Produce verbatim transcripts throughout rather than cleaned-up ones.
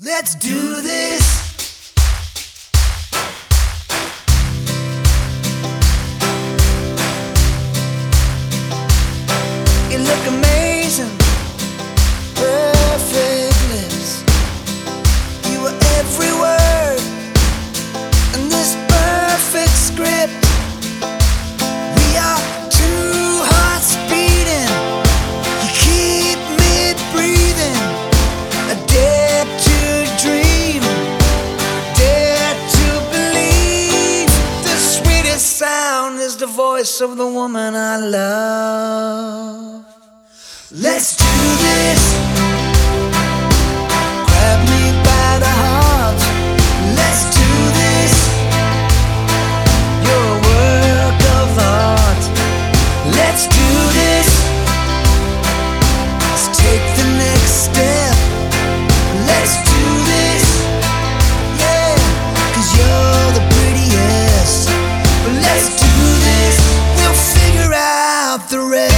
Let's do this. You look amazing, perfect lips. You were every word in this perfect script. We are two hearts beating. You keep me breathing. I dare to dream, dare to believe. The sweetest sound is the voice of the woman I love. Let's do this. Grab me by the heart. Let's do this. You're a work of art. Let's do this. Let's take the next step. Let's do this. Yeah, 'cause you're the prettiest. But let's do this. We'll figure out the rest.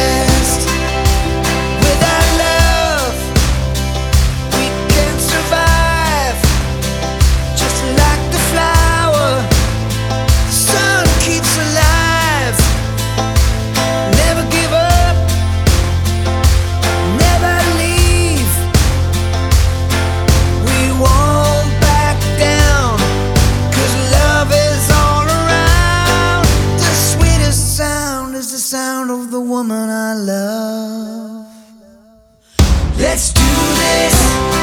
The sound of the woman I love. Let's do this.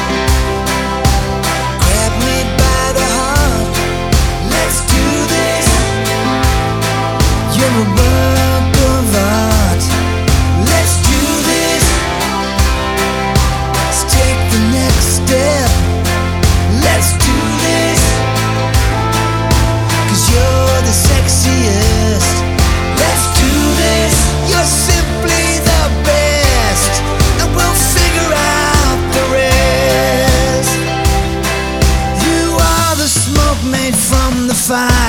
Grab me by the heart. Let's do this. You're a work of art. Let's do this. Let's take the next step. Let's do this. 'Cause you're the sexiest. Let's do this. You're simply the best, and we'll figure out the rest. You are the smoke made from the fire.